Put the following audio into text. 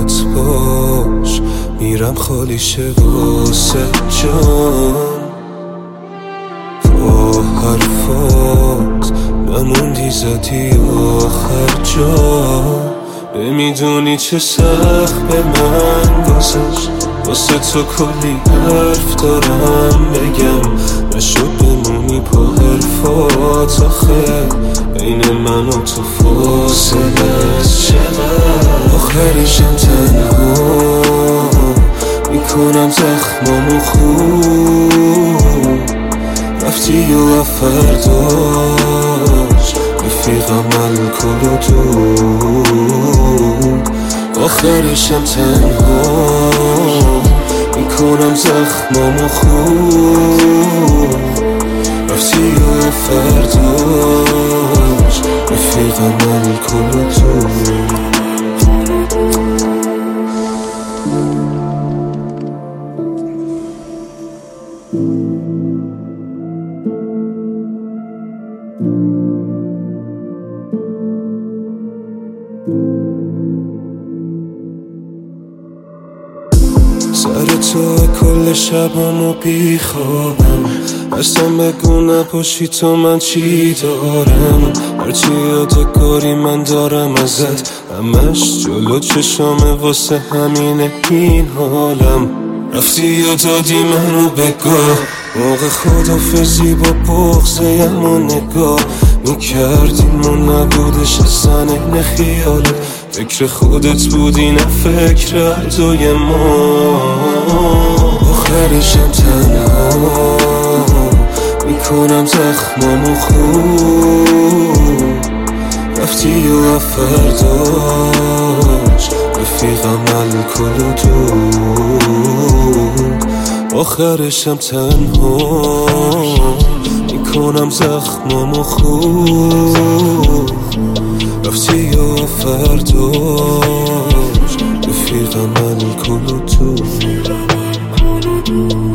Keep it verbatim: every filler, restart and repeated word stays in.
راحت باش، میرم خالی شه واسه جان. با حرفات نموندی زدی آخر جا، نمیدونی چه سخت به من گذشت، واسه تو کلی حرف دارم بگم، نشد بمونی پا حرفات آخه، بین من و تو فاصله چقدر. آخرشم تنها میکنم زخمامو خوب، رفتی و فرداش رفیقم الکل و دود. آخرشم تنها میکنم زخمامو خوب، رفتی و فرداش رفیقم الکل و دود. سر تو کل شبامو بیخوابم، اصلا بگو نپاشی تو من چی دارم، هرچی یادگاری من دارم ازت، همش جلو چشامه واسه همینه این حالم. رفتی و دادی منو بگاه، موقع خدافزی با بغضیم و نگاه میکردیم و نبودش اصلا این خیالت، فکر خودت بودی نه فکر عدوی ما. آخرشم تنها میکنم زخمامو خوب، رفتی و فرداش رفیقم الکل و دود. آخرشم تنها میکنم زخمامو خوب، رفتی و فرداش رفیقم الکل و دود.